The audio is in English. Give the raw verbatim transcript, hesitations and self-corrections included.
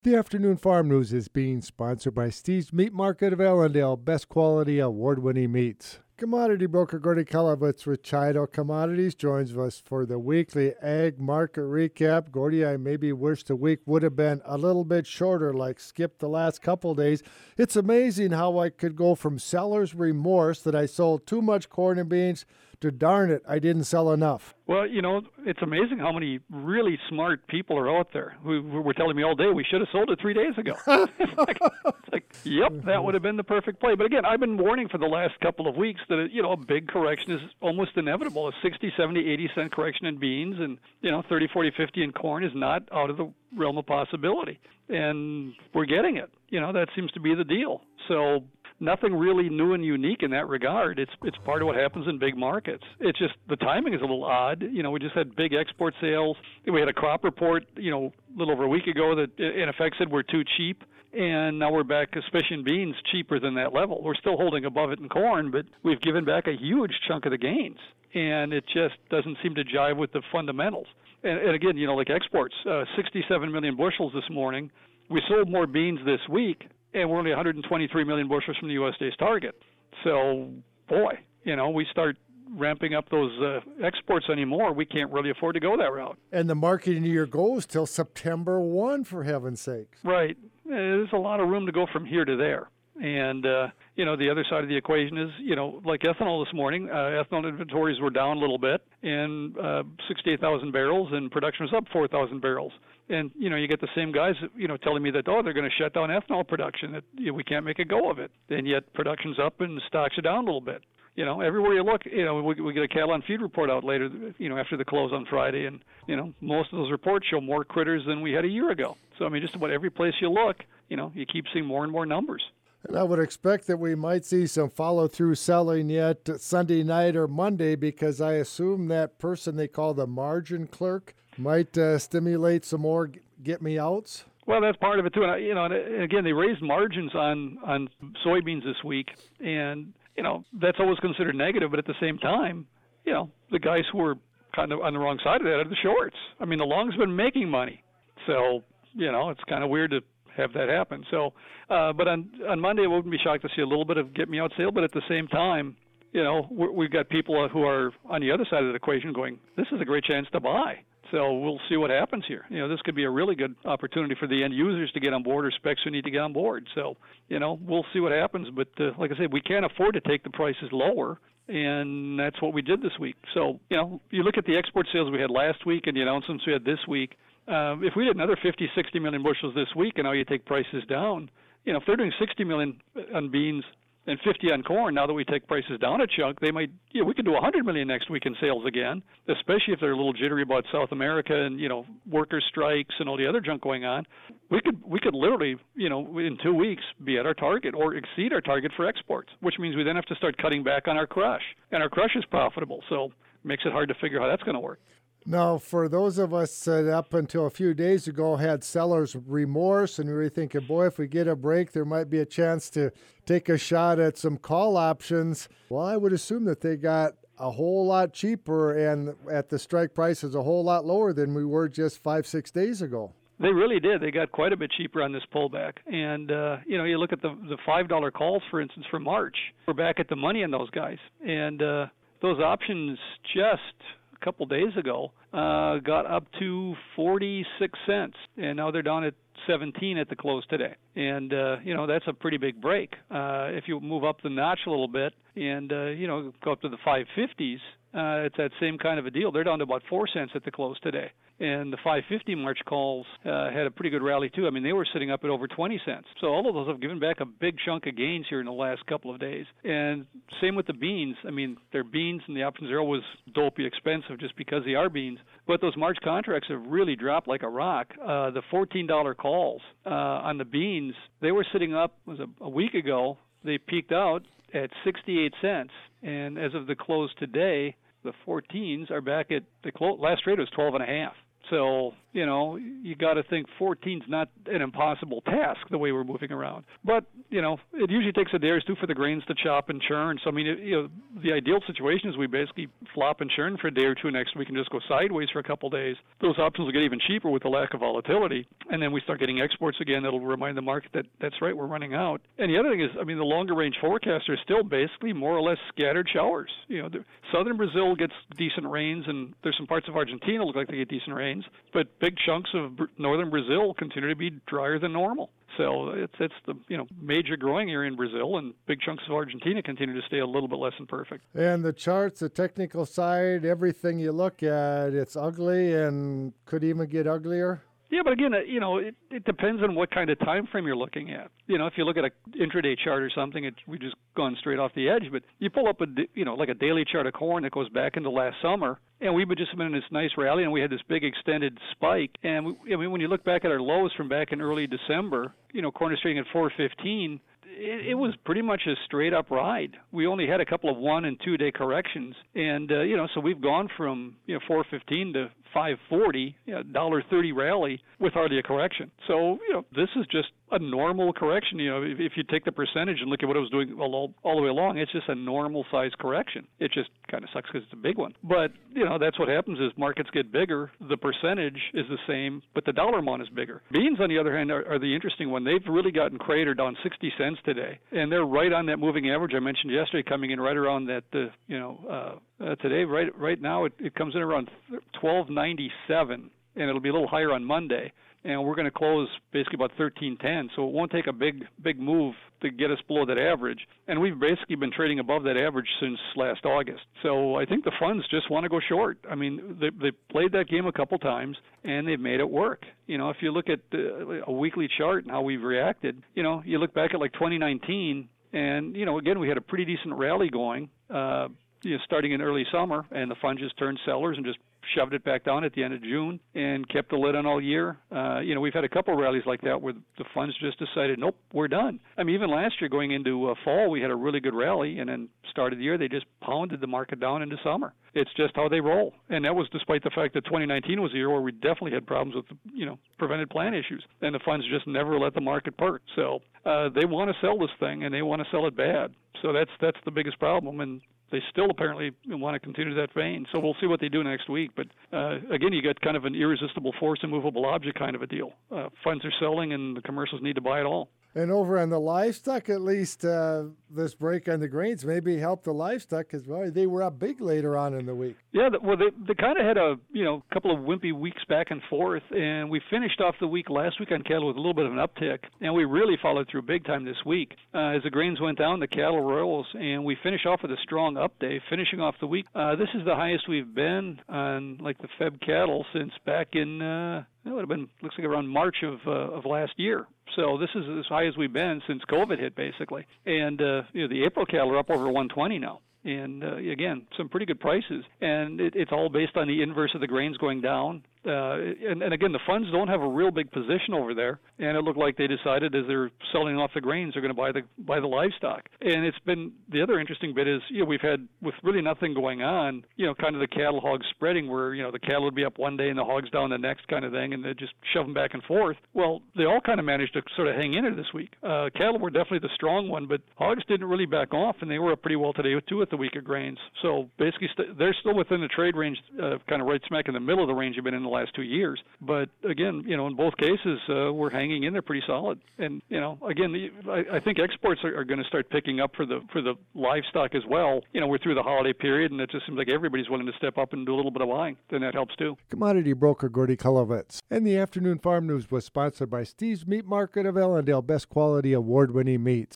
The afternoon farm news is being sponsored by Steve's Meat Market of Allendale, best quality, award-winning meats. Commodity broker Gordy Kalovitz with Chido Commodities joins us for the weekly ag market recap. Gordy, I maybe wish the week would have been a little bit shorter, like skip the last couple days. It's amazing how I could go from seller's remorse that I sold too much corn and beans to darn it, I didn't sell enough. Well, you know, it's amazing how many really smart people are out there who were telling me all day we should have sold it three days ago. it's, like, it's like, yep, that would have been the perfect play. But again, I've been warning for the last couple of weeks that, you know, a big correction is almost inevitable. A sixty, seventy, eighty cent correction in beans and, you know, thirty, forty, fifty in corn is not out of the realm of possibility. And we're getting it. You know, that seems to be the deal. So nothing really new and unique in that regard. It's it's part of what happens in big markets. It's just the timing is a little odd. You know, we just had big export sales. We had a crop report, you know, a little over a week ago that in effect said we're too cheap. And now we're back, especially in beans, cheaper than that level. We're still holding above it in corn, but we've given back a huge chunk of the gains. And it just doesn't seem to jive with the fundamentals. And, and again, you know, like exports, uh, sixty-seven million bushels this morning. We sold more beans this week, and we're only one hundred twenty-three million bushels from the U S D A 's target. So, boy, you know, we start ramping up those uh, exports anymore, we can't really afford to go that route. And the marketing year goes till September first, for heaven's sakes. Right. There's a lot of room to go from here to there. And, uh, you know, the other side of the equation is, you know, like ethanol this morning, uh, ethanol inventories were down a little bit, and uh, sixty-eight thousand barrels, and production was up four thousand barrels. And, you know, you get the same guys, you know, telling me that, oh, they're going to shut down ethanol production, that you know, we can't make a go of it. And yet production's up and stocks are down a little bit. You know, everywhere you look, you know, we, we get a cattle on feed report out later, you know, after the close on Friday, and, you know, most of those reports show more critters than we had a year ago. So, I mean, just about every place you look, you know, you keep seeing more and more numbers. And I would expect that we might see some follow-through selling yet Sunday night or Monday, because I assume that person they call the margin clerk might uh, stimulate some more get-me-outs. Well, that's part of it, too. And, you know, and again, they raised margins on, on soybeans this week, and you know, that's always considered negative, but at the same time, you know, the guys who are kind of on the wrong side of that are the shorts. I mean, the long's been making money. So, you know, it's kind of weird to have that happen. So, uh, but on on Monday, I wouldn't be shocked to see a little bit of get-me-out sale, but at the same time, you know, we're, we've got people who are on the other side of the equation going, this is a great chance to buy. So we'll see what happens here. You know, this could be a really good opportunity for the end users to get on board, or specs who need to get on board. So, you know, we'll see what happens. But uh, like I said, we can't afford to take the prices lower, and that's what we did this week. So, you know, you look at the export sales we had last week and the announcements we had this week. Uh, if we did another fifty, sixty million bushels this week, and now you take prices down, you know, if they're doing sixty million on beans and fifty on corn, now that we take prices down a chunk, they might, you know, we could do one hundred million next week in sales again, especially if they're a little jittery about South America and, you know, worker strikes and all the other junk going on. We could we could literally, you know, in two weeks be at our target or exceed our target for exports, which means we then have to start cutting back on our crush. And our crush is profitable, so it makes it hard to figure how that's going to work. Now, for those of us that up until a few days ago had seller's remorse, and we were thinking, boy, if we get a break, there might be a chance to take a shot at some call options. Well, I would assume that they got a whole lot cheaper, and at the strike price is a whole lot lower than we were just five, six days ago. They really did. They got quite a bit cheaper on this pullback. And, uh, you know, you look at the the five dollar calls, for instance, for March. We're back at the money on those guys. And uh, those options just a couple days ago uh, got up to forty-six cents, and now they're down at seventeen at the close today. And, uh, you know, that's a pretty big break. Uh, if you move up the notch a little bit and, uh, you know, go up to the five fifties, uh, it's that same kind of a deal. They're down to about four cents at the close today. And the five fifty March calls uh, had a pretty good rally, too. I mean, they were sitting up at over twenty cents. So all of those have given back a big chunk of gains here in the last couple of days. And same with the beans. I mean, they're beans, and the options are always dopey expensive just because they are beans. But those March contracts have really dropped like a rock. Uh, the fourteen dollar calls uh, on the beans, they were sitting up, was a, a week ago. They peaked out at sixty-eight cents. And as of the close today, the fourteens are back at the close, last trade was twelve and a half. So, you know, you got to think fourteen's not an impossible task the way we're moving around. But, you know, it usually takes a day or two for the grains to chop and churn. So, I mean, it, you know, the ideal situation is we basically flop and churn for a day or two next week and just go sideways for a couple days. Those options will get even cheaper with the lack of volatility. And then we start getting exports again. That'll remind the market that that's right, we're running out. And the other thing is, I mean, the longer range forecasts are still basically more or less scattered showers. You know, the, southern Brazil gets decent rains, and there's some parts of Argentina look like they get decent rains, but big chunks of northern Brazil continue to be drier than normal. So it's it's the you know major growing area in Brazil, and big chunks of Argentina continue to stay a little bit less than perfect. And the charts, the technical side, everything you look at, it's ugly and could even get uglier. Yeah, but again, you know, it, it depends on what kind of time frame you're looking at. You know, if you look at an intraday chart or something, it, we've just gone straight off the edge. But you pull up a, you know, like a daily chart of corn that goes back into last summer, and we've just been in this nice rally, and we had this big extended spike. And we, I mean, when you look back at our lows from back in early December, you know, corn is trading at four fifteen. It, it was pretty much a straight up ride. We only had a couple of one and two day corrections, and uh, you know, so we've gone from you know four fifteen to five forty, you know, one dollar thirty rally with hardly a correction. So you know, this is just a normal correction. You know, if, if you take the percentage and look at what it was doing all, all the way along, it's just a normal size correction. It just kind of sucks because it's a big one. But you know, that's what happens is markets get bigger. The percentage is the same, but the dollar amount is bigger. Beans, on the other hand, are, are the interesting one. They've really gotten cratered on sixty cents today, and they're right on that moving average I mentioned yesterday, coming in right around that. Uh, you know, uh, uh, today, right right now, it, it comes in around twelve ninety-seven, and it'll be a little higher on Monday. And we're going to close basically about thirteen ten, so it won't take a big big move to get us below that average. And we've basically been trading above that average since last August. So I think the funds just want to go short. I mean, they they played that game a couple times, and they've made it work. You know, if you look at uh, a weekly chart and how we've reacted, you know, you look back at like twenty nineteen, and, you know, again, we had a pretty decent rally going, uh, you know, starting in early summer, and the funds just turned sellers and just shoved it back down at the end of June and kept the lid on all year. Uh, you know, we've had a couple of rallies like that where the funds just decided, nope, we're done. I mean, even last year going into uh, fall, we had a really good rally, and then started the year, they just pounded the market down into summer. It's just how they roll. And that was despite the fact that twenty nineteen was a year where we definitely had problems with, you know, prevented plan issues. And the funds just never let the market perk. So uh, they want to sell this thing, and they want to sell it bad. So that's that's the biggest problem. And they still apparently want to continue that vein. So we'll see what they do next week. But uh, again, you got kind of an irresistible force, immovable object kind of a deal. Uh, funds are selling, and the commercials need to buy it all. And over on the livestock, at least uh, this break on the grains maybe helped the livestock because well, they were up big later on in the week. Yeah, well, they they kind of had a you know couple of wimpy weeks back and forth, and we finished off the week last week on cattle with a little bit of an uptick, and we really followed through big time this week. Uh, as the grains went down, the cattle rose, and we finished off with a strong up day, finishing off the week. Uh, this is the highest we've been on like the Feb cattle since back in. Uh, It would have been, looks like around March of uh, of last year. So this is as high as we've been since COVID hit, basically. And uh, you know, the April cattle are up over one twenty now. And uh, again, some pretty good prices. And it, it's all based on the inverse of the grains going down. Uh, and, and again, the funds don't have a real big position over there, and it looked like they decided as they're selling off the grains, they're going to buy the buy the livestock. And it's been the other interesting bit is you know we've had with really nothing going on, you know, kind of the cattle hog spreading where you know the cattle would be up one day and the hogs down the next kind of thing, and they just shove them back and forth. Well, they all kind of managed to sort of hang in there this week. Uh, cattle were definitely the strong one, but hogs didn't really back off, and they were up pretty well today too at the week of grains. So basically, st- they're still within the trade range, uh, kind of right smack in the middle of the range you've been in the last two years. But again, you know, in both cases, uh, we're hanging in there pretty solid. And you know, again, the, I, I think exports are, are going to start picking up for the for the livestock as well. You know, we're through the holiday period, and it just seems like everybody's willing to step up and do a little bit of buying. Then that helps too. Commodity broker Gordy Kulovitz. And the afternoon farm news was sponsored by Steve's Meat Market of Ellendale, best quality award-winning meats.